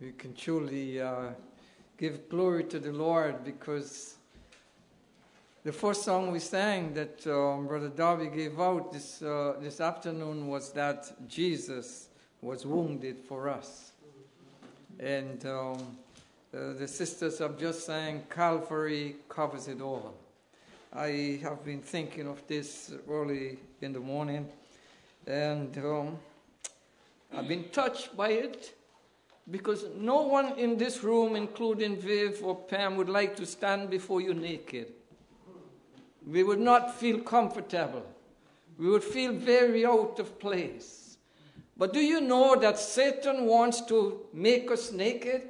We can truly give glory to the Lord, because the first song we sang that Brother Darby gave out this afternoon was that Jesus was wounded for us. And the sisters have just sang, Calvary covers it all. I have been thinking of this early in the morning, and I've been touched by it, because no one in this room, including Viv or Pam, would like to stand before you naked. We would not feel comfortable. We would feel very out of place. But do you know that Satan wants to make us naked?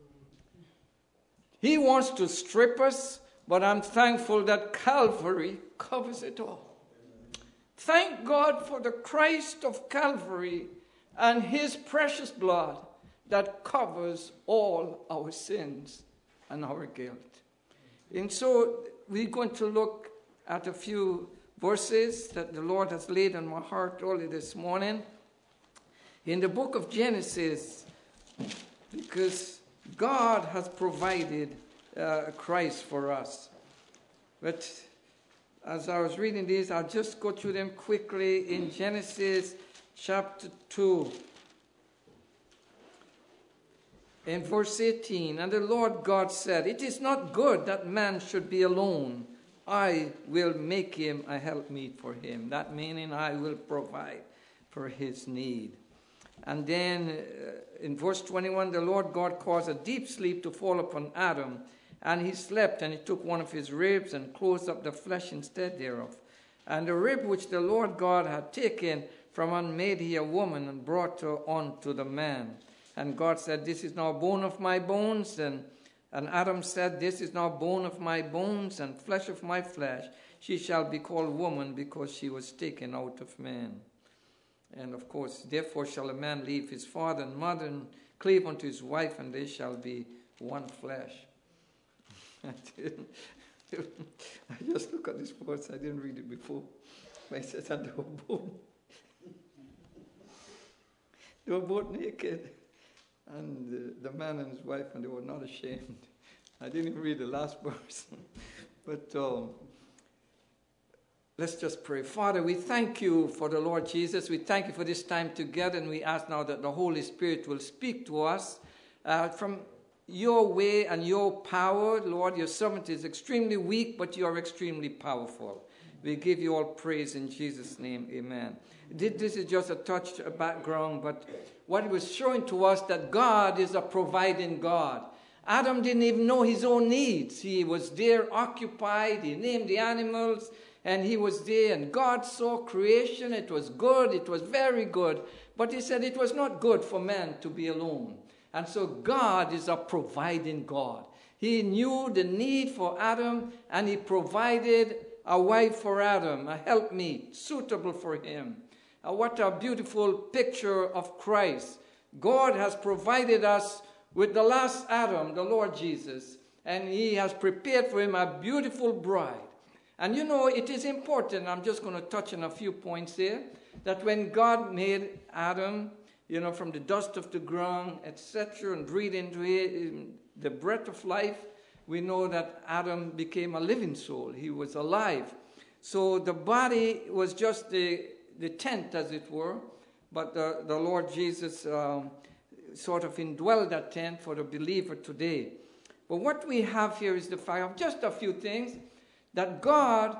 He wants to strip us, but I'm thankful that Calvary covers it all. Thank God for the Christ of Calvary and his precious blood that covers all our sins and our guilt. And so we're going to look at a few verses that the Lord has laid on my heart early this morning in the book of Genesis, because God has provided Christ for us. But as I was reading these, I'll just go through them quickly. In Genesis chapter 2, in verse 18, and the Lord God said, "It is not good that man should be alone. I will make him a helpmeet for him." That meaning I will provide for his need. And then in verse 21, the Lord God caused a deep sleep to fall upon Adam, and he slept, and he took one of his ribs and closed up the flesh instead thereof. And the rib which the Lord God had taken from man made he a woman, and brought her unto the man. And God said, "This is now bone of my bones." And Adam said, "This is now bone of my bones and flesh of my flesh. She shall be called woman, because she was taken out of man." And of course, "Therefore shall a man leave his father and mother, and cleave unto his wife, and they shall be one flesh." I just look at this verse. I didn't read it before. But it says that they were both naked. And the man and his wife, and they were not ashamed. I didn't even read the last verse. But let's just pray. Father, we thank you for the Lord Jesus. We thank you for this time together, and we ask now that the Holy Spirit will speak to us from your way and your power. Lord, your servant is extremely weak, but you are extremely powerful. We give you all praise in Jesus' name. Amen. This is just a touch, a background, but what it was showing to us that God is a providing God. Adam didn't even know his own needs. He was there occupied. He named the animals, and he was there. And God saw creation. It was good. It was very good. But he said it was not good for man to be alone. And so God is a providing God. He knew the need for Adam, and he provided a wife for Adam, a helpmeet suitable for him. What a beautiful picture of Christ. God has provided us with the last Adam, the Lord Jesus, and he has prepared for him a beautiful bride. And you know, it is important, I'm just going to touch on a few points here, that when God made Adam, you know, from the dust of the ground, etc., and breathed into him the breath of life, we know that Adam became a living soul. He was alive. So the body was just the tent, as it were, but the Lord Jesus sort of indwelled that tent for the believer today. But what we have here is the fact of just a few things, that God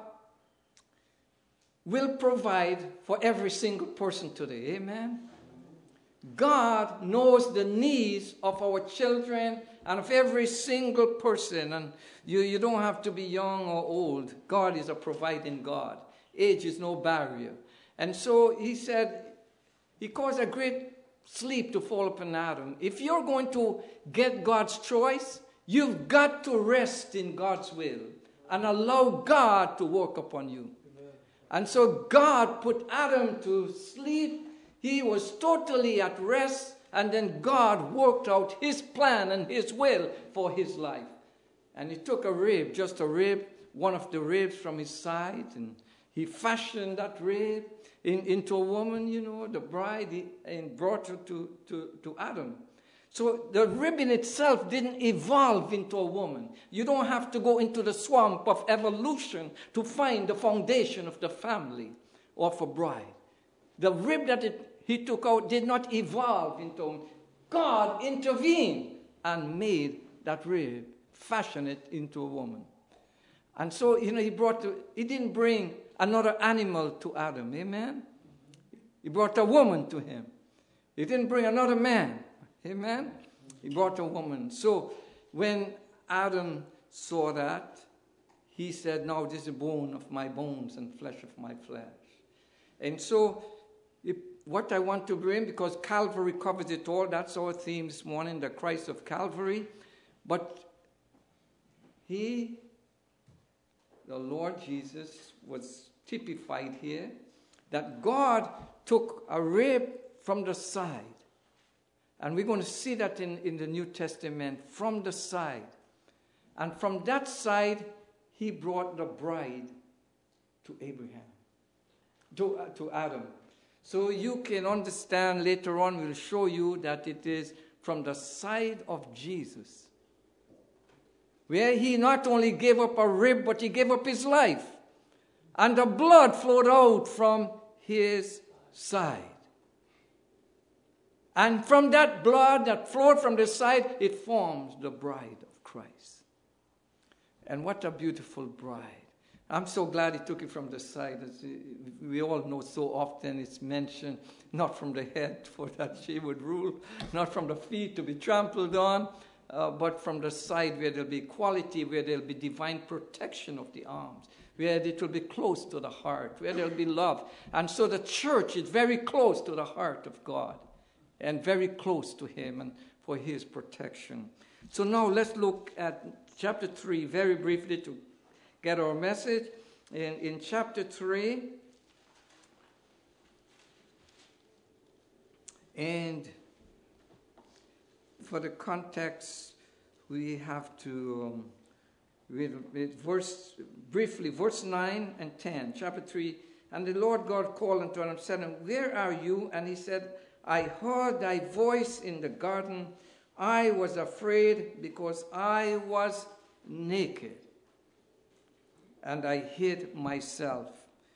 will provide for every single person today. Amen? God knows the needs of our children and of every single person. And you don't have to be young or old. God is a providing God. Age is no barrier. And so he said, he caused a great sleep to fall upon Adam. If you're going to get God's choice, you've got to rest in God's will and allow God to work upon you. Amen. And so God put Adam to sleep. He was totally at rest, and then God worked out his plan and his will for his life. And he took a rib, just a rib, one of the ribs from his side, and he fashioned that rib into a woman, you know, the bride, and brought her to Adam. So the rib in itself didn't evolve into a woman. You don't have to go into the swamp of evolution to find the foundation of the family of a bride. The rib that he took out did not evolve into a woman. God intervened and made that rib, fashioned it into a woman. And so, he didn't bring another animal to Adam. Amen? He brought a woman to him. He didn't bring another man. Amen? He brought a woman. So when Adam saw that, he said, now this is bone of my bones and flesh of my flesh. And so what I want to bring, because Calvary covers it all, that's our theme this morning, the Christ of Calvary. But the Lord Jesus, was typified here, that God took a rib from the side. And we're going to see that in the New Testament, from the side. And from that side, he brought the bride to Abraham, to Adam. So you can understand later on, we'll show you that it is from the side of Jesus, where he not only gave up a rib, but he gave up his life. And the blood flowed out from his side. And from that blood that flowed from the side, it forms the bride of Christ. And what a beautiful bride. I'm so glad he took it from the side. As we all know, so often it's mentioned, not from the head, for that she would rule, not from the feet to be trampled on, but from the side, where there'll be equality, where there'll be divine protection of the arms, where it will be close to the heart, where there'll be love. And so the church is very close to the heart of God, and very close to him and for his protection. So now let's look at chapter 3 very briefly to get our message. In chapter 3, and for the context, we have to read verse 9 and 10, chapter 3. And the Lord God called unto him and said, where are you? And he said, I heard thy voice in the garden. I was afraid because I was naked, and I hid myself.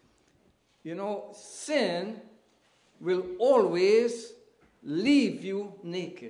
Sin will always leave you naked.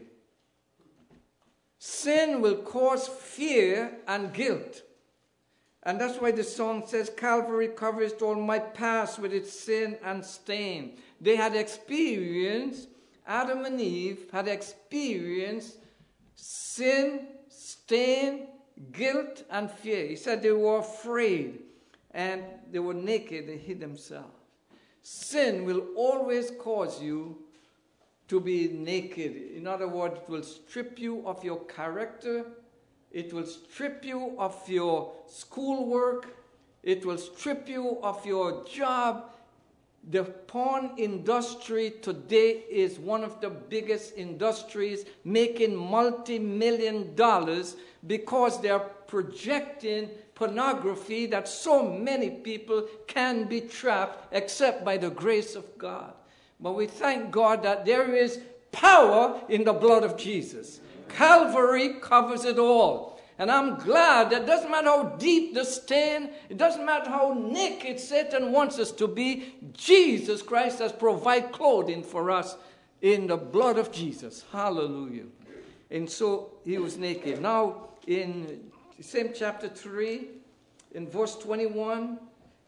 Sin will cause fear and guilt. And that's why the song says, Calvary covers all my past with its sin and stain. They had experienced, Adam and Eve had experienced sin, stain, guilt, and fear. He said they were afraid and they were naked, they hid themselves. Sin will always cause you to be naked. In other words, it will strip you of your character. It will strip you of your schoolwork. It will strip you of your job. The porn industry today is one of the biggest industries, making multi-million dollars because they are projecting pornography that so many people can be trapped except by the grace of God. But we thank God that there is power in the blood of Jesus. Calvary covers it all. And I'm glad that it doesn't matter how deep the stain, it doesn't matter how naked Satan wants us to be, Jesus Christ has provided clothing for us in the blood of Jesus. Hallelujah. And so he was naked. Now in the same chapter 3, in verse 21,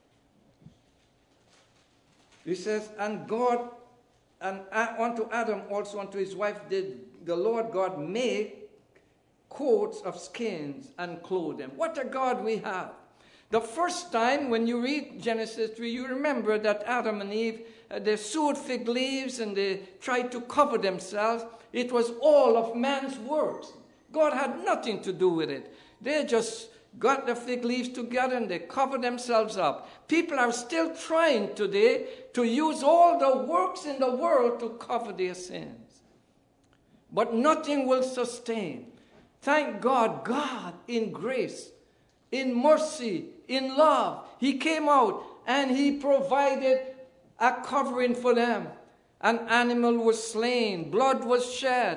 he says, and God, and unto Adam also unto his wife did the Lord God make coats of skins and clothe them. What a God we have. The first time when you read Genesis 3, you remember that Adam and Eve, they sewed fig leaves and they tried to cover themselves. It was all of man's works. God had nothing to do with it. They just got the fig leaves together and they covered themselves up. People are still trying today to use all the works in the world to cover their sins. But nothing will sustain. Thank God, God in grace, in mercy, in love, he came out and he provided a covering for them. An animal was slain, blood was shed.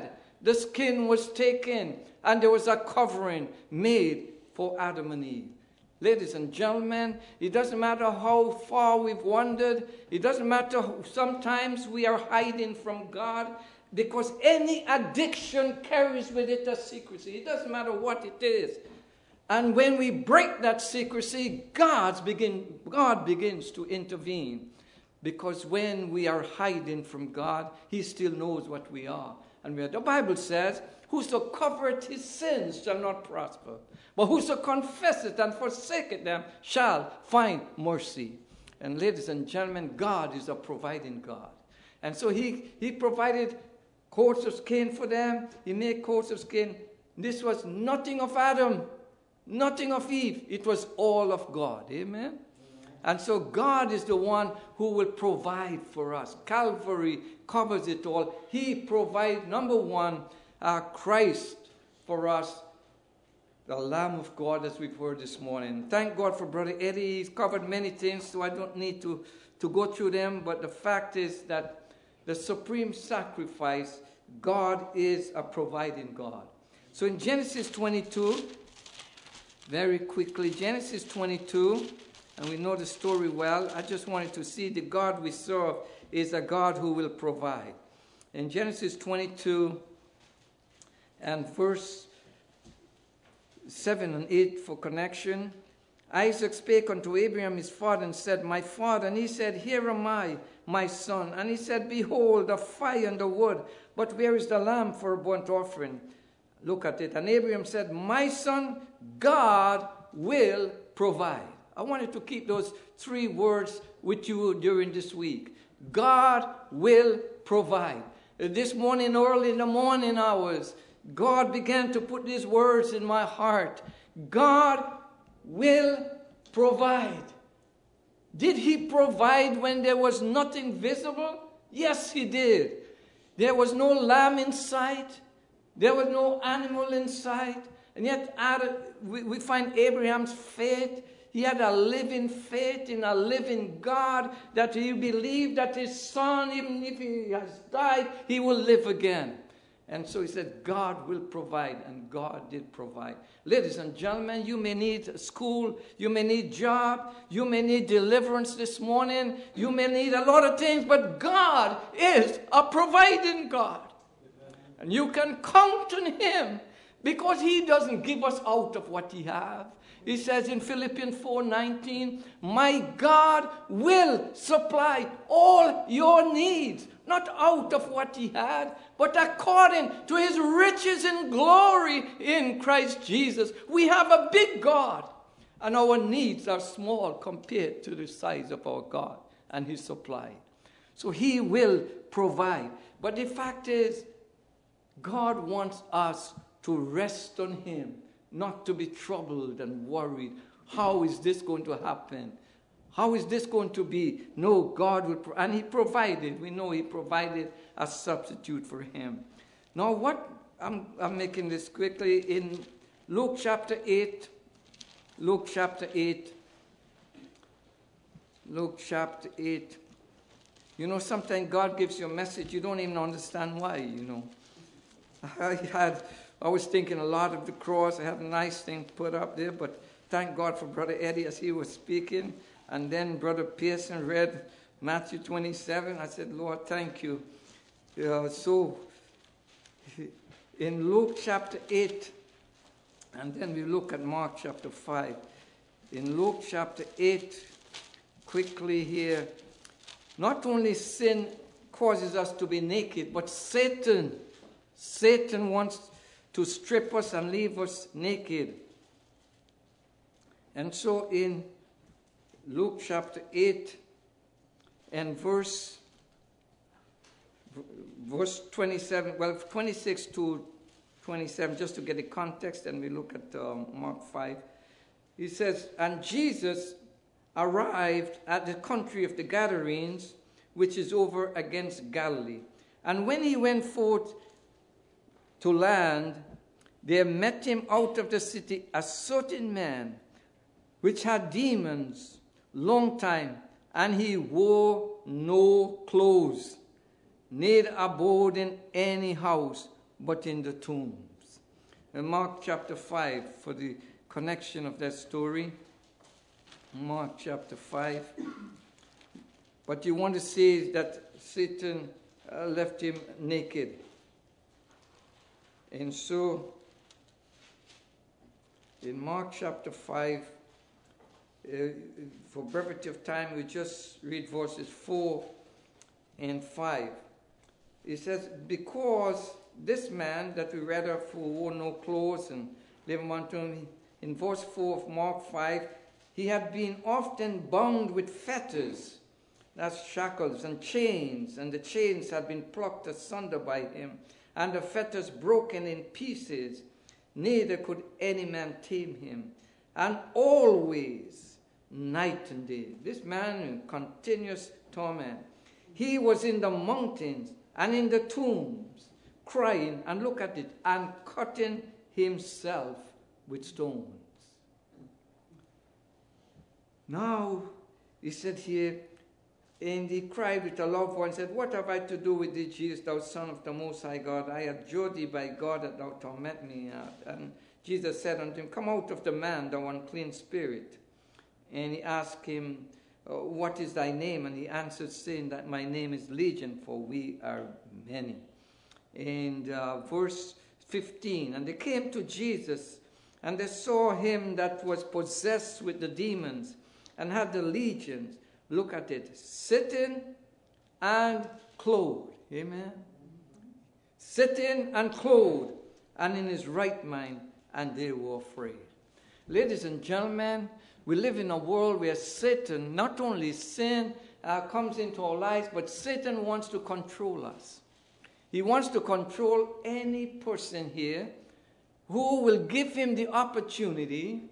the skin was taken, and there was a covering made for Adam and Eve. Ladies and gentlemen, it doesn't matter how far we've wandered. It doesn't matter sometimes we are hiding from God, because any addiction carries with it a secrecy. It doesn't matter what it is. And when we break that secrecy, God begins to intervene. Because when we are hiding from God, he still knows what we are. And the Bible says, whoso covereth his sins shall not prosper, but whoso confesseth and forsaketh them shall find mercy. And ladies and gentlemen, God is a providing God. And so he provided coats of skin for them. He made coats of skin. This was nothing of Adam, nothing of Eve. It was all of God. Amen? And so God is the one who will provide for us. Calvary covers it all. He provides, number one, Christ for us, the Lamb of God, as we've heard this morning. Thank God for Brother Eddie. He's covered many things, so I don't need to go through them. But the fact is that the supreme sacrifice, God is a providing God. So in Genesis 22, very quickly, Genesis 22, and we know the story well. I just wanted to see the God we serve is a God who will provide. In Genesis 22 and verse 7 and 8 for connection, Isaac spake unto Abraham his father and said, My father. And he said, Here am I, my son. And he said, Behold, the fire and the wood, but where is the lamb for a burnt offering? Look at it. And Abraham said, My son, God will provide. I wanted to keep those three words with you during this week. God will provide. This morning, early in the morning hours, God began to put these words in my heart. God will provide. Did he provide when there was nothing visible? Yes, he did. There was no lamb in sight. There was no animal in sight. And yet we find Abraham's faith. He had a living faith in a living God, that he believed that his son, even if he has died, he will live again. And so he said, God will provide, and God did provide. Ladies and gentlemen, you may need school, you may need job, you may need deliverance this morning, you may need a lot of things, but God is a providing God. And you can count on him, because he doesn't give us out of what he has. He says in Philippians 4:19, My God will supply all your needs, not out of what he had, but according to his riches in glory in Christ Jesus. We have a big God, and our needs are small compared to the size of our God and his supply. So he will provide. But the fact is, God wants us to rest on him, not to be troubled and worried. How is this going to happen? How is this going to be? No, God will, and he provided. We know he provided a substitute for him. Now, what I'm making this quickly in Luke chapter 8. Luke chapter 8. Luke chapter 8. You know, sometimes God gives you a message, you don't even understand why, you know. I was thinking a lot of the cross. I had a nice thing put up there, but thank God for Brother Eddie as he was speaking. And then Brother Pearson read Matthew 27. I said, Lord, thank you. So in Luke chapter 8, and then we look at Mark chapter 5. In Luke chapter 8, quickly here, not only sin causes us to be naked, but Satan wants to strip us and leave us naked. And so in Luke chapter 8 and verse 27, well, 26 to 27, just to get the context, and we look at Mark 5. He says, And Jesus arrived at the country of the Gadarenes, which is over against Galilee. And when he went forth to land, there met him out of the city a certain man, which had demons long time, and he wore no clothes, neither abode in any house, but in the tombs. In Mark chapter 5, for the connection of that story, Mark chapter 5. But you want to see that Satan left him naked. And so, in Mark chapter 5, for brevity of time, we just read verses 4 and 5. It says, because this man that we read of who wore no clothes and lived among them, in verse 4 of Mark 5, he had been often bound with fetters, that's shackles and chains, and the chains had been plucked asunder by him, and the fetters broken in pieces, neither could any man tame him. And always, night and day, this man in continuous torment. He was in the mountains and in the tombs, crying, and look at it, and cutting himself with stones. Now, he said here, and he cried with a loud voice and said, what have I to do with thee, Jesus, thou Son of the Most High God? I adjure thee by God that thou torment me. And Jesus said unto him, come out of the man, thou unclean spirit. And he asked him, what is thy name? And he answered, saying that my name is Legion, for we are many. And verse 15, and they came to Jesus, and they saw him that was possessed with the demons, and had the legions. Look at it, sitting and clothed. Amen. Sitting and clothed, and in his right mind, and they were afraid. Ladies and gentlemen, we live in a world where Satan, not only sin comes into our lives, but Satan wants to control us. He wants to control any person here who will give him the opportunity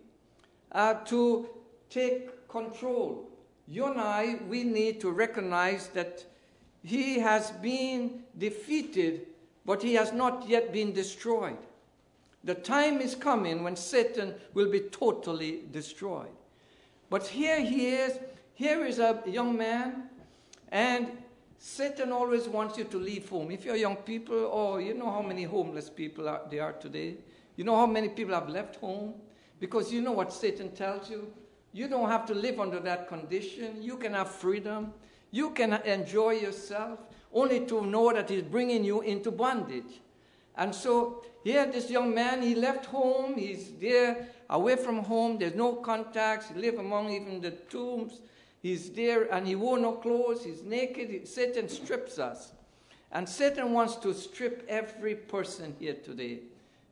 to take control. You and I, we need to recognize that he has been defeated, but he has not yet been destroyed. The time is coming when Satan will be totally destroyed. But here he is. Here is a young man, and Satan always wants you to leave home. If you're young people, you know how many homeless people there are today. You know how many people have left home? Because you know what Satan tells you. You don't have to live under that condition. You can have freedom. You can enjoy yourself, only to know that he's bringing you into bondage. And so here this young man, he left home. He's there away from home. There's no contacts. He lives among even the tombs. He's there and he wore no clothes. He's naked. Satan strips us. And Satan wants to strip every person here today.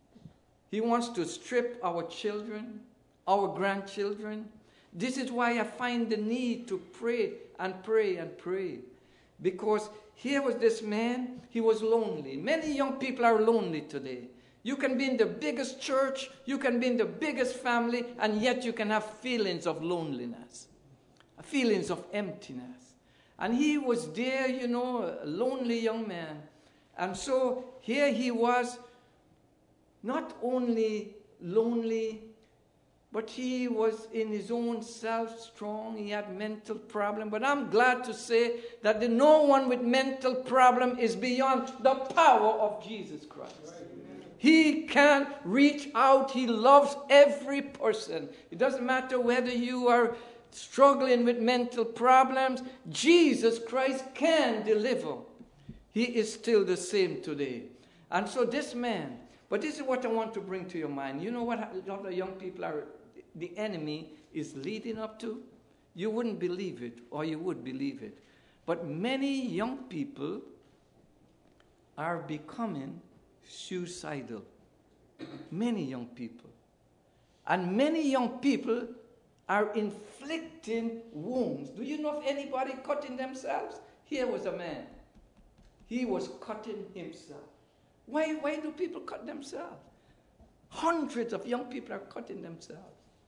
He wants to strip our children, our grandchildren. This is why I find the need to pray and pray and pray. Because here was this man, he was lonely. Many young people are lonely today. You can be in the biggest church, you can be in the biggest family, and yet you can have feelings of loneliness, feelings of emptiness. And he was there, you know, a lonely young man. And so here he was, not only lonely, but he was in his own self strong. He had mental problem. But I'm glad to say that no one with mental problem is beyond the power of Jesus Christ. Right. He can reach out. He loves every person. It doesn't matter whether you are struggling with mental problems. Jesus Christ can deliver. He is still the same today. And so this man, but this is what I want to bring to your mind. You know what a lot of young people are, the enemy is leading up to? You wouldn't believe it, or you would believe it. But many young people are becoming suicidal. Many young people. And many young people are inflicting wounds. Do you know of anybody cutting themselves? Here was a man. He was cutting himself. Why do people cut themselves? Hundreds of young people are cutting themselves.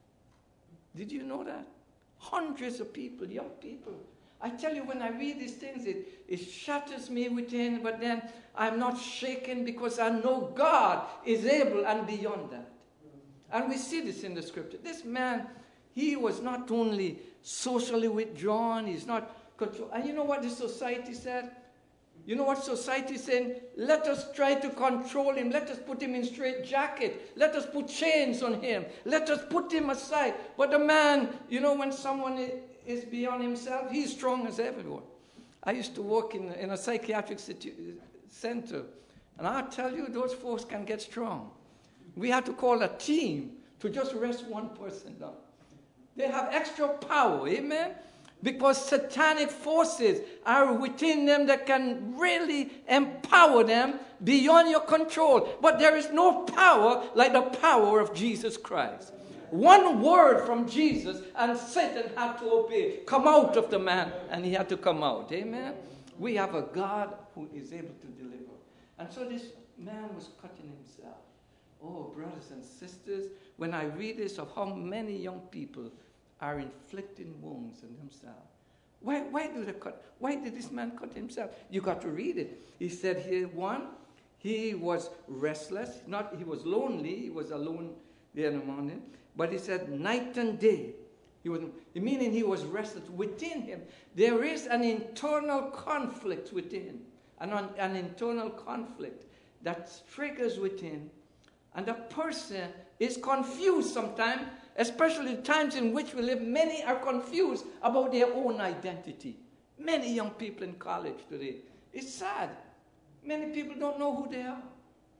Did you know that? Hundreds of people, young people. I tell you, when I read these things, it shatters me within, but then I'm not shaken because I know God is able and beyond that. And we see this in the scripture. This man, he was not only socially withdrawn, he's not controlled. And you know what the society said? You know what society is saying? Let us try to control him. Let us put him in straitjacket. Let us put chains on him. Let us put him aside. But the man, you know, when someone is beyond himself, he's strong as everyone. I used to work in a psychiatric center. And I'll tell you, those folks can get strong. We had to call a team to just rest one person down. They have extra power, amen? Because satanic forces are within them that can really empower them beyond your control. But there is no power like the power of Jesus Christ. One word from Jesus and Satan had to obey. Come out of the man, and he had to come out. Amen? We have a God who is able to deliver. And so this man was cutting himself. Oh, brothers and sisters, when I read this of how many young people are inflicting wounds on themselves. Why do they cut? Why did this man cut himself? You got to read it. He said here, one, he was restless. He was lonely. He was alone there in the morning. But he said night and day. Meaning he was restless within him. There is an internal conflict within. An internal conflict that triggers within. And the person is confused sometimes, especially the times in which we live. Many are confused about their own identity. Many young people in college today. It's sad. Many people don't know who they are.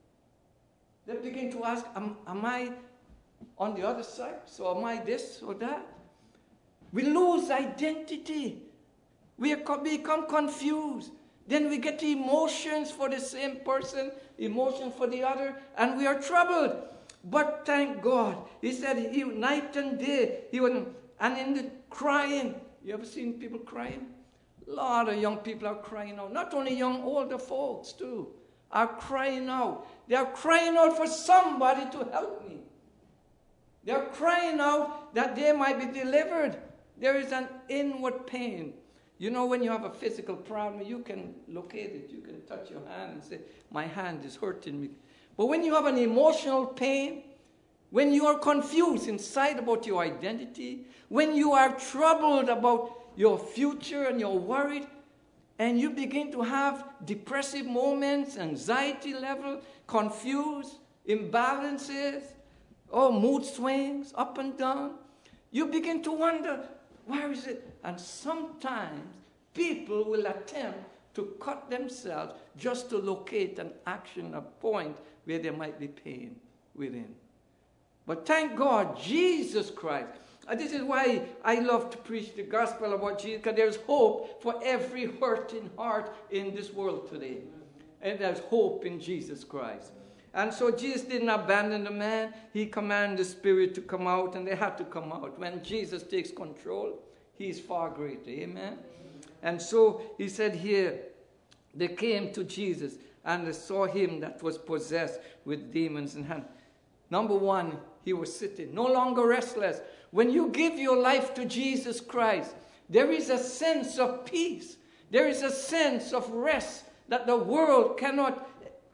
They begin to ask, am I on the other side? So am I this or that? We lose identity. We become confused. Then we get emotions for the same person, emotions for the other, and we are troubled. But thank God, he said night and day, and in the crying. You ever seen people crying? A lot of young people are crying out. Not only young, older folks too are crying out. They are crying out for somebody to help me. They are crying out that they might be delivered. There is an inward pain. You know, when you have a physical problem, you can locate it. You can touch your hand and say, my hand is hurting me. But when you have an emotional pain, when you are confused inside about your identity, when you are troubled about your future and you're worried, and you begin to have depressive moments, anxiety level, confused, imbalances, mood swings, up and down, you begin to wonder, where is it? And sometimes people will attempt to cut themselves just to locate an action, a point where there might be pain within. But thank God, Jesus Christ. And this is why I love to preach the gospel about Jesus, because there's hope for every hurting heart in this world today. And there's hope in Jesus Christ. And so Jesus didn't abandon the man. He commanded the spirit to come out, and they had to come out. When Jesus takes control, he is far greater. Amen? And so he said here, they came to Jesus, and they saw him that was possessed with demons in hand. Number one, he was sitting, no longer restless. When you give your life to Jesus Christ, there is a sense of peace. There is a sense of rest that the world cannot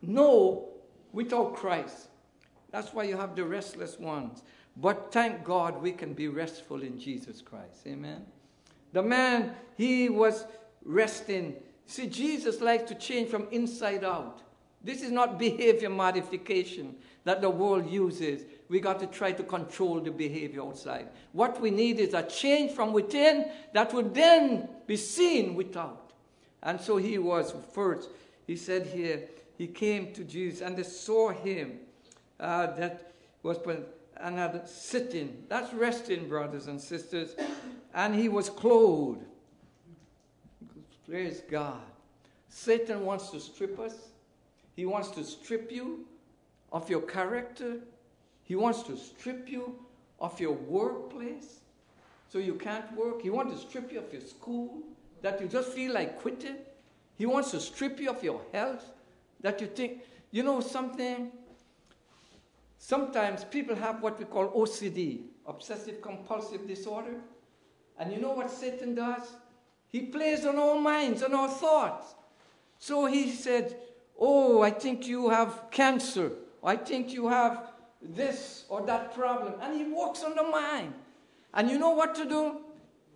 know without Christ. That's why you have the restless ones. But thank God we can be restful in Jesus Christ. Amen. The man, he was resting. See, Jesus likes to change from inside out. This is not behavior modification that the world uses. We got to try to control the behavior outside. What we need is a change from within that would then be seen without. And so he was first. He said here, he came to Jesus and they saw him that was sitting. That's resting, brothers and sisters. And he was clothed. Praise God. Satan wants to strip us. He wants to strip you of your character. He wants to strip you of your workplace so you can't work. He wants to strip you of your school, that you just feel like quitting. He wants to strip you of your health, that you think, you know something? Sometimes people have what we call OCD, obsessive compulsive disorder. And you know what Satan does? He plays on our minds, on our thoughts. So he said, oh, I think you have cancer. I think you have this or that problem. And he works on the mind. And you know what to do?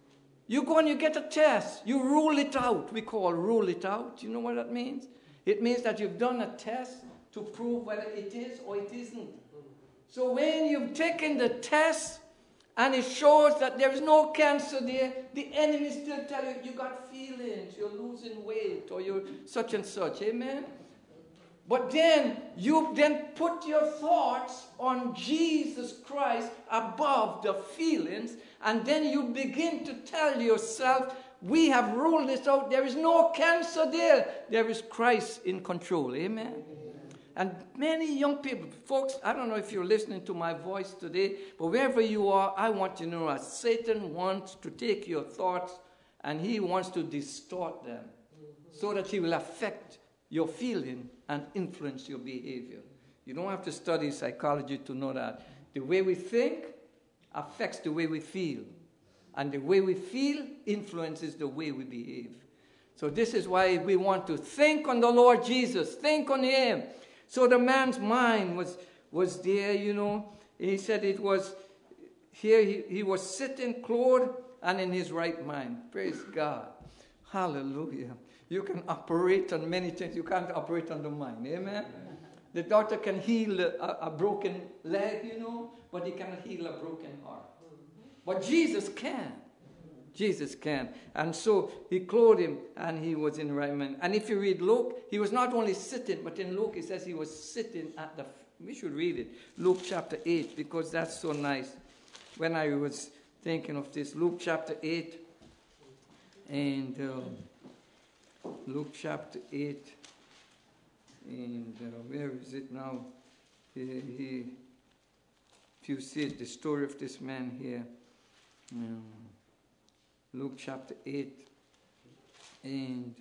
You go and you get a test. You rule it out. We call rule it out. You know what that means? It means that you've done a test to prove whether it is or it isn't. So when you've taken the test and it shows that there is no cancer there, the enemy still tell you, you got feelings, you're losing weight, or you're such and such. Amen? But then you then put your thoughts on Jesus Christ above the feelings, and then you begin to tell yourself, we have ruled this out. There is no cancer there. There is Christ in control. Amen? And many young people, folks, I don't know if you're listening to my voice today, but wherever you are, I want you to know that Satan wants to take your thoughts and he wants to distort them so that he will affect your feeling and influence your behavior. You don't have to study psychology to know that. The way we think affects the way we feel. And the way we feel influences the way we behave. So this is why we want to think on the Lord Jesus. Think on him. So the man's mind was there, you know. He said it was, here he was sitting clothed and in his right mind. Praise God. Hallelujah. You can operate on many things. You can't operate on the mind. Amen? The doctor can heal a broken leg, you know, but he cannot heal a broken heart. But Jesus can. Jesus can. And so he clothed him and he was in right mind. And if you read Luke, he was not only sitting, but in Luke it says he was sitting at the, we should read it, Luke chapter 8, because that's so nice. When I was thinking of this, Luke chapter 8, and Luke chapter 8, and where is it now? If you see it, the story of this man here, Luke chapter 8, and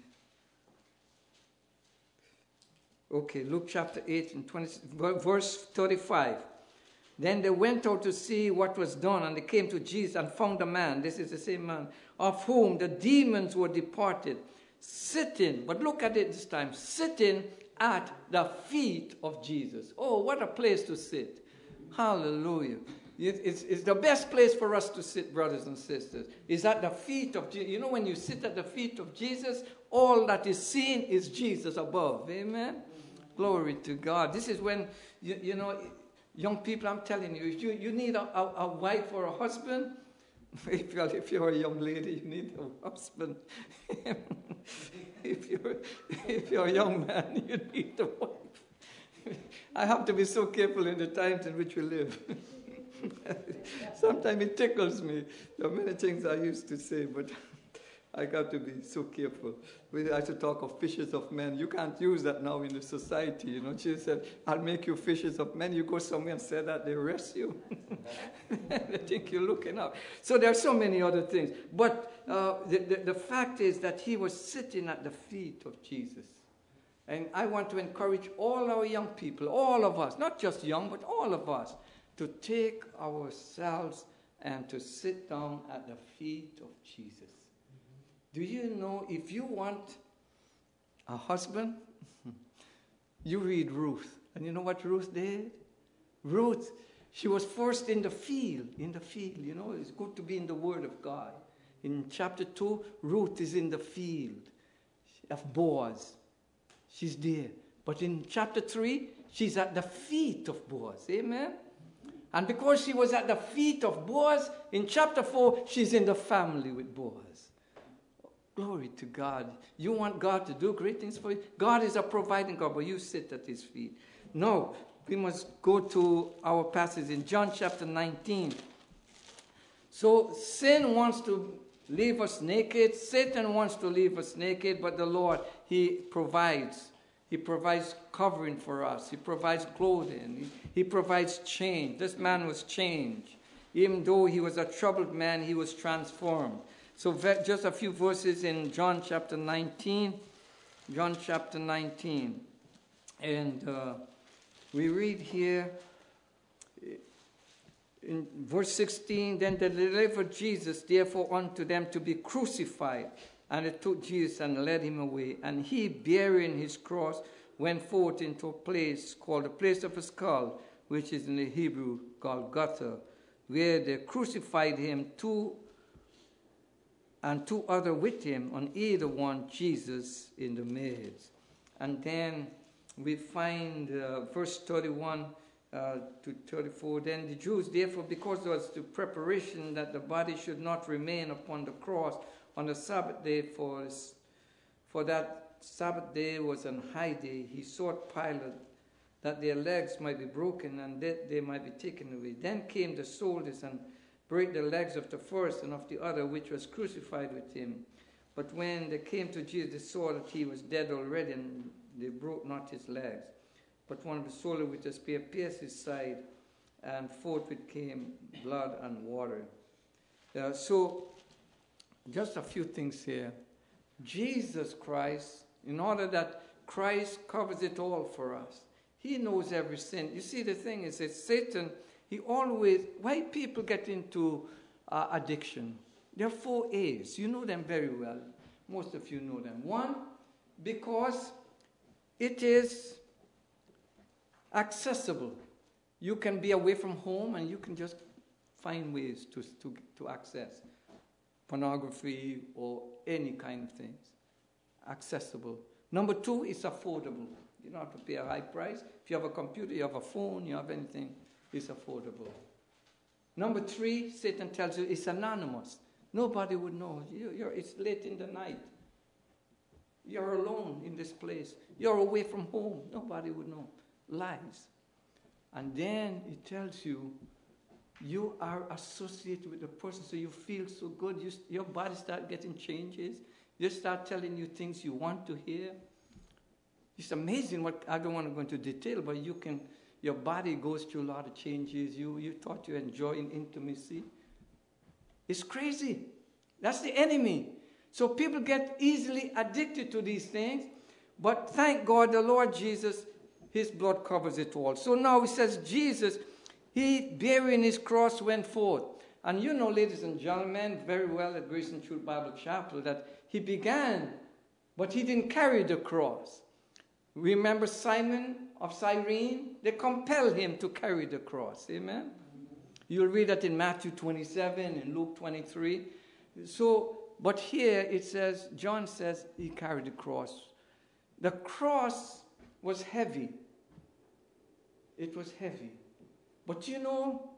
Luke chapter 8 and 20, verse 35. Then they went out to see what was done, and they came to Jesus and found a man, this is the same man, of whom the demons were departed, sitting, but look at it this time, sitting at the feet of Jesus. Oh, what a place to sit. Hallelujah. It's the best place for us to sit, brothers and sisters, is at the feet of Jesus. You know, when you sit at the feet of Jesus, all that is seen is Jesus above. Amen? Glory to God. This is when, you know, young people, I'm telling you, if you need a wife or a husband, if you're a young lady, you need a husband. If you're a young man, you need a wife. I have to be so careful in the times in which we live. Sometimes it tickles me. There are many things I used to say, but I got to be so careful. We used to talk of fishers of men. You can't use that now in the society. You know, Jesus said, I'll make you fishers of men. You go somewhere and say that, they arrest you. They think you're looking up. So there are so many other things. But the fact is that he was sitting at the feet of Jesus. And I want to encourage all our young people, all of us, not just young, but all of us, to take ourselves and to sit down at the feet of Jesus. Do you know, if you want a husband, you read Ruth. And you know what Ruth did? Ruth, she was first in the field. You know, it's good to be in the Word of God. In chapter 2, Ruth is in the field of Boaz. She's there. But in chapter 3, she's at the feet of Boaz. Amen? And because she was at the feet of Boaz, in chapter 4, she's in the family with Boaz. Glory to God. You want God to do great things for you? God is a providing God, but you sit at his feet. No, we must go to our passage in John chapter 19. So sin wants to leave us naked. Satan wants to leave us naked, but the Lord, he provides. He provides covering for us. He provides clothing. He provides change. This man was changed. Even though he was a troubled man, he was transformed. So just a few verses in John chapter 19. John chapter 19. And we read here in verse 16, then they delivered Jesus, therefore, unto them to be crucified. And they took Jesus and led him away. And he, bearing his cross, went forth into a place called the place of a skull, which is in the Hebrew Golgotha, where they crucified him, two and 2 others with him, on either one Jesus in the midst. And then we find verse 31 to 34. Then the Jews, therefore, because there was the preparation that the body should not remain upon the cross on the Sabbath day, for that Sabbath day was an high day, he sought Pilate that their legs might be broken and that they might be taken away. Then came the soldiers and brake the legs of the first and of the other, which was crucified with him. But when they came to Jesus, they saw that he was dead already, and they broke not his legs. But one of the soldiers with a spear pierced his side, and forthwith came blood and water. So, just a few things here. Jesus Christ, in order that Christ covers it all for us, he knows every sin. You see, the thing is that Satan, he always, why people get into addiction? There are 4 A's. You know them very well. Most of you know them. 1, because it is accessible. You can be away from home and you can just find ways to access pornography or any kind of things. Accessible. Number 2, it's affordable. You don't have to pay a high price. If you have a computer, you have a phone, you have anything, it's affordable. Number 3, Satan tells you it's anonymous. Nobody would know. It's late in the night. You're alone in this place. You're away from home. Nobody would know. Lies. And then it tells you, you are associated with the person, so you feel so good. Your body starts getting changes. You start telling you things you want to hear. It's amazing what, I don't want to go into detail, but your body goes through a lot of changes. You thought you enjoy intimacy. It's crazy. That's the enemy. So people get easily addicted to these things, but thank God the Lord Jesus, his blood covers it all. So now it says Jesus, he bearing his cross went forth. And you know, ladies and gentlemen, very well at Grace and Truth Bible Chapel, that he began, but he didn't carry the cross. Remember Simon of Cyrene? They compelled him to carry the cross. Amen? You'll read that in Matthew 27 and Luke 23. So, but here it says, John says he carried the cross. The cross was heavy. It was heavy. But you know,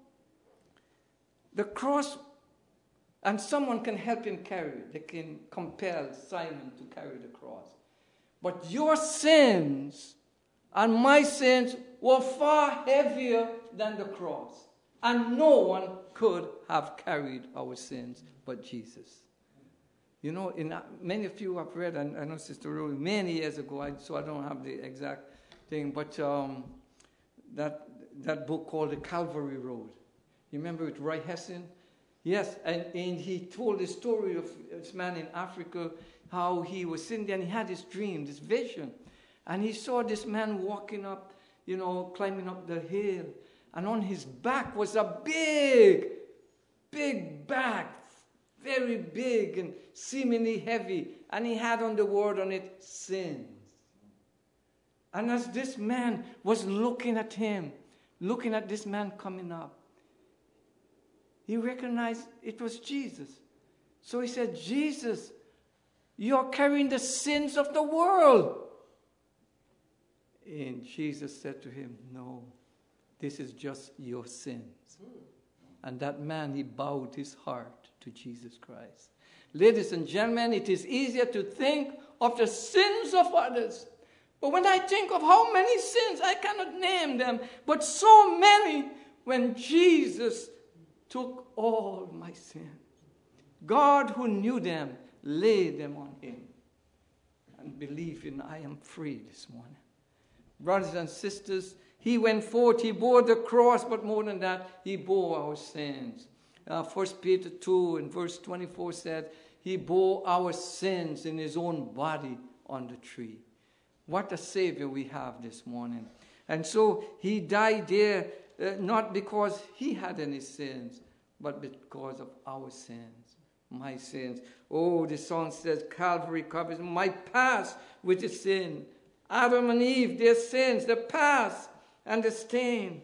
the cross, and someone can help him carry it. They can compel Simon to carry the cross. But your sins and my sins were far heavier than the cross. And no one could have carried our sins but Jesus. You know, many of you have read, and I know Sister Rose, many years ago, so I don't have the exact thing, but that book called The Calvary Road. You remember with Roy Hession? Yes, and he told the story of this man in Africa, how he was sitting there and he had this dream, this vision. And he saw this man walking up, you know, climbing up the hill. And on his back was a big bag, very big and seemingly heavy. And he had on the word on it, sins. And as this man was looking at him, looking at this man coming up, he recognized it was Jesus. So he said, Jesus, you're carrying the sins of the world. And Jesus said to him, no, this is just your sins. And that man, he bowed his heart to Jesus Christ. Ladies and gentlemen, it is easier to think of the sins of others. But when I think of how many sins, I cannot name them, but so many, when Jesus took all my sins, God who knew them, laid them on him. And believe in, I am free this morning. Brothers and sisters, he went forth, he bore the cross, but more than that, he bore our sins. 1 Peter 2 and verse 24 said, he bore our sins in his own body on the tree. What a Savior we have this morning. And so he died there, not because he had any sins, but because of our sins, my sins. Oh, the song says, Calvary covers my past with the sin. Adam and Eve, their sins, the past and the stain.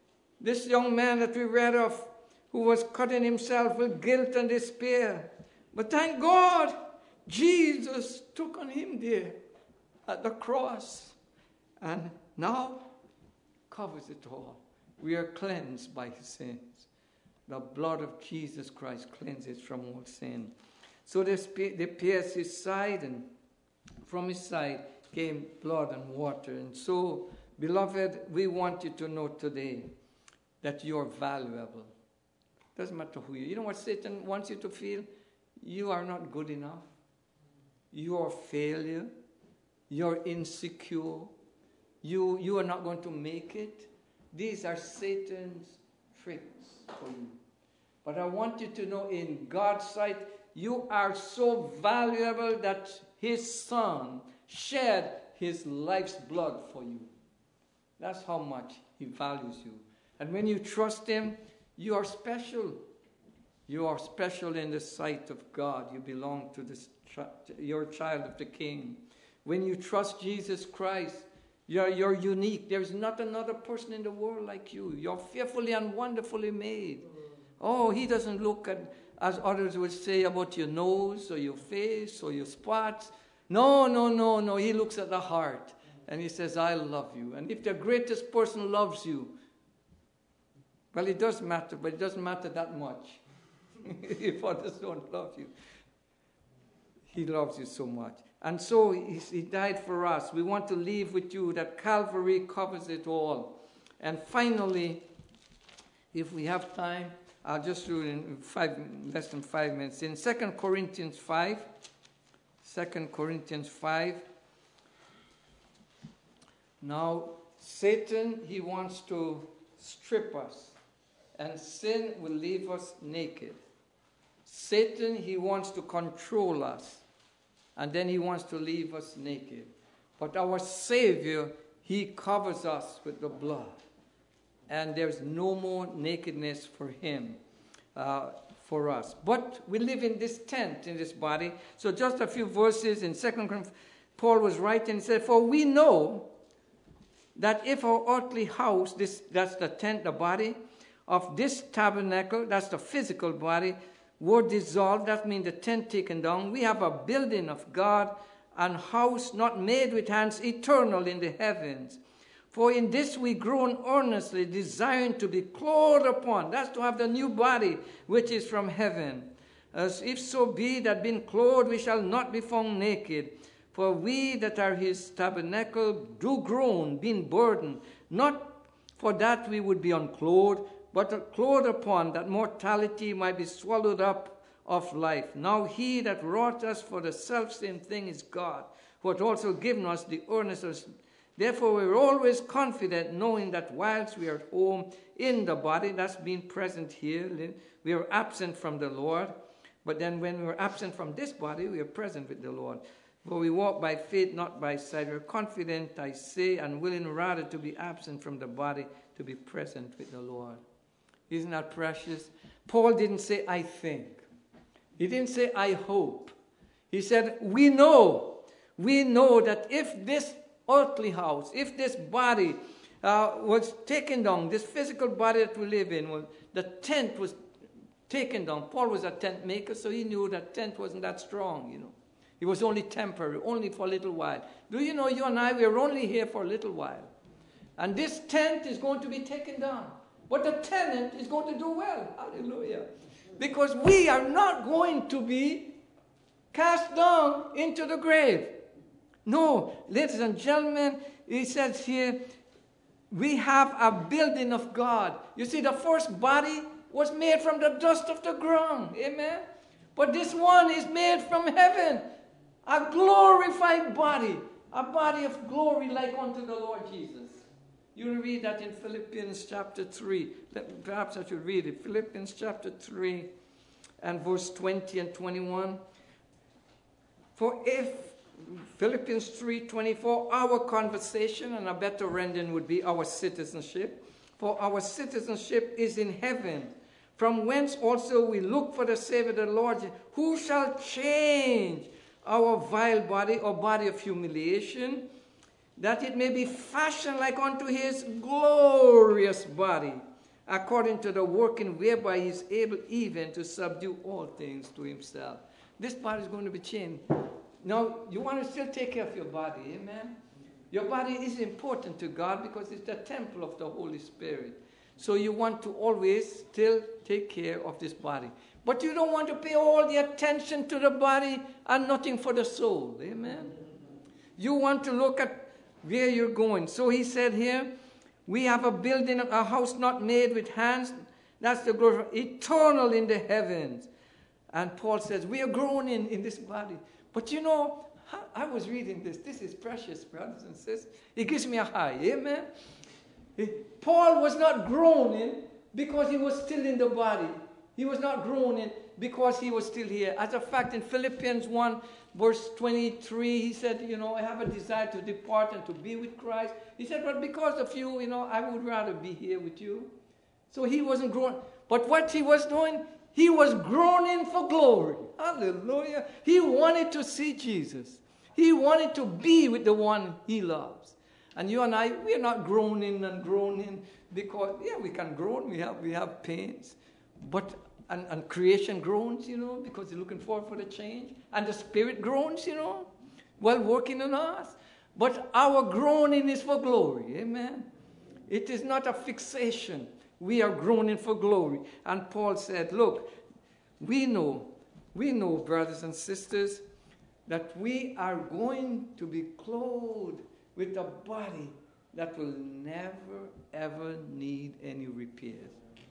This young man that we read of, who was cutting himself with guilt and despair, But thank God, Jesus took on him there at the cross. And now covers it all. We are cleansed by his sins. The blood of Jesus Christ cleanses from all sin. So they pierced his side, and from his side came blood and water. And so, beloved, we want you to know today that you're valuable. Doesn't matter who you are. You know what Satan wants you to feel? You are not good enough. You are a failure. You're insecure. You are not going to make it. These are Satan's tricks for you. But I want you to know, in God's sight, you are so valuable that his Son shed his life's blood for you. That's how much he values you. And when you trust him, you are special. You are special in the sight of God. You belong to you're a child of the King. When you trust Jesus Christ, you're unique. There's not another person in the world like you. You're fearfully and wonderfully made. Oh, he doesn't look at, as others would say, about your nose or your face or your spots. No. He looks at the heart and he says, I love you. And if the greatest person loves you, well, it does matter, but it doesn't matter that much. If others don't love you. He loves you so much. And so he died for us. We want to leave with you that Calvary covers it all. And finally, if we have time, I'll just do it in less than 5 minutes. In 2 Corinthians 5, now Satan, he wants to strip us. And sin will leave us naked. Satan, he wants to control us. And then he wants to leave us naked. But our Savior, he covers us with the blood. And there's no more nakedness for him, for us. But we live in this tent, in this body. So just a few verses in 2 Corinthians, Paul was writing, he said, for we know that if our earthly house, that's the tent, the body, of this tabernacle, that's the physical body, were dissolved, that means the tent taken down, we have a building of God, and house not made with hands, eternal in the heavens. For in this we groan earnestly, desiring to be clothed upon, that's to have the new body, which is from heaven. As if so be that being clothed we shall not be found naked. For we that are his tabernacle do groan, being burdened, not for that we would be unclothed, but clothed upon, that mortality might be swallowed up of life. Now he that wrought us for the selfsame thing is God, who hath also given us the earnestness. Therefore we are always confident, knowing that whilst we are at home in the body, that's being present here, we are absent from the Lord. But then when we are absent from this body, we are present with the Lord. For we walk by faith, not by sight. We are confident, I say, and willing rather to be absent from the body, to be present with the Lord. Isn't that precious? Paul didn't say, I think. He didn't say, I hope. He said, we know that if this earthly house, if this body was taken down, this physical body that we live in, the tent was taken down. Paul was a tent maker, so he knew that tent wasn't that strong, you know. It was only temporary, only for a little while. Do you know, you and I, we're only here for a little while. And this tent is going to be taken down. But the tenant is going to do well. Hallelujah. Because we are not going to be cast down into the grave. No, ladies and gentlemen, he says here, we have a building of God. You see, the first body was made from the dust of the ground. Amen? But this one is made from heaven. A glorified body. A body of glory like unto the Lord Jesus. You will read that in Philippians chapter 3. Perhaps I should read it. Philippians chapter 3 and verse 20 and 21. For if, Philippians 3:24, our conversation, and a better rendering would be our citizenship. For our citizenship is in heaven, from whence also we look for the Savior, the Lord, who shall change our vile body, or body of humiliation, that it may be fashioned like unto his glorious body, according to the working whereby he is able even to subdue all things to himself. this body is going to be changed. Now, you want to still take care of your body, amen? Your body is important to God because it's the temple of the Holy Spirit. So you want to always still take care of this body. But you don't want to pay all the attention to the body and nothing for the soul, amen? You want to look at where you're going. So he said here, we have a building, a house not made with hands. That's the glory, eternal in the heavens. And Paul says, we are groaning in this body. But you know, I was reading this. This is precious, brothers and sisters. It gives me a high, amen? Paul was not groaning because he was still in the body. He was not groaning because he was still here. As a fact, in Philippians 1, verse 23, he said, you know, I have a desire to depart and to be with Christ. He said, but because of you, you know, I would rather be here with you. So he wasn't groaning. But what he was doing, he was groaning for glory. Hallelujah. He wanted to see Jesus. He wanted to be with the one he loves. And you and I, we are not groaning and groaning because, yeah, we can groan. We have pains. But, and creation groans, you know, because they're looking forward for the change. And the Spirit groans, you know, while working on us. But our groaning is for glory. Amen. It is not a fixation. We are groaning for glory. And Paul said, look, we know, brothers and sisters, that we are going to be clothed with a body that will never, ever need any repairs.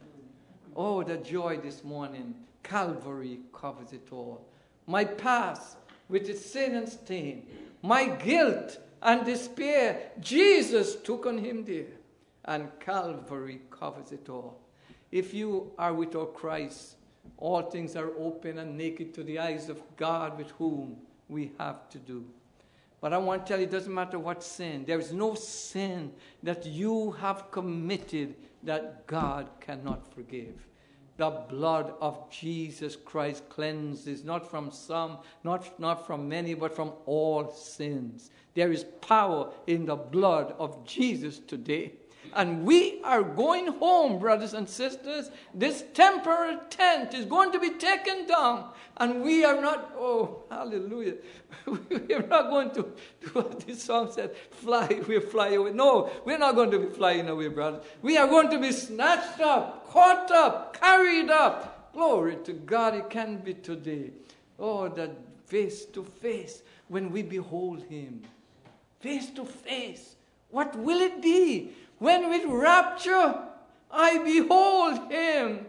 Oh, the joy this morning. Calvary covers it all. My past with its sin and stain, my guilt and despair, Jesus took on him there. And Calvary covers it all. If you are with our Christ, all things are open and naked to the eyes of God with whom we have to do. But I want to tell you, it doesn't matter what sin. There is no sin that you have committed that God cannot forgive. The blood of Jesus Christ cleanses, not from some, not from many, but from all sins. There is power in the blood of Jesus today. And we are going home, brothers and sisters. This temporary tent is going to be taken down. And we are not, oh, hallelujah. We are not going to do what this song said, fly, we'll fly away. No, we're not going to be flying away, brothers. We are going to be snatched up, caught up, carried up. Glory to God, it can be today. Oh, that face to face when we behold him. Face to face. What will it be? When with rapture I behold him,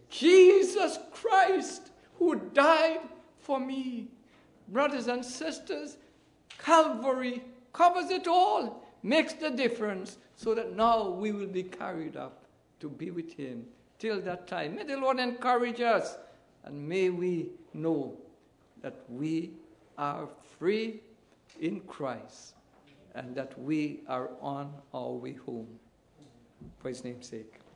Jesus Christ, who died for me. Brothers and sisters, Calvary covers it all, makes the difference, so that now we will be carried up to be with him till that time. May the Lord encourage us, and may we know that we are free in Christ, and that we are on our way home. For his name's sake.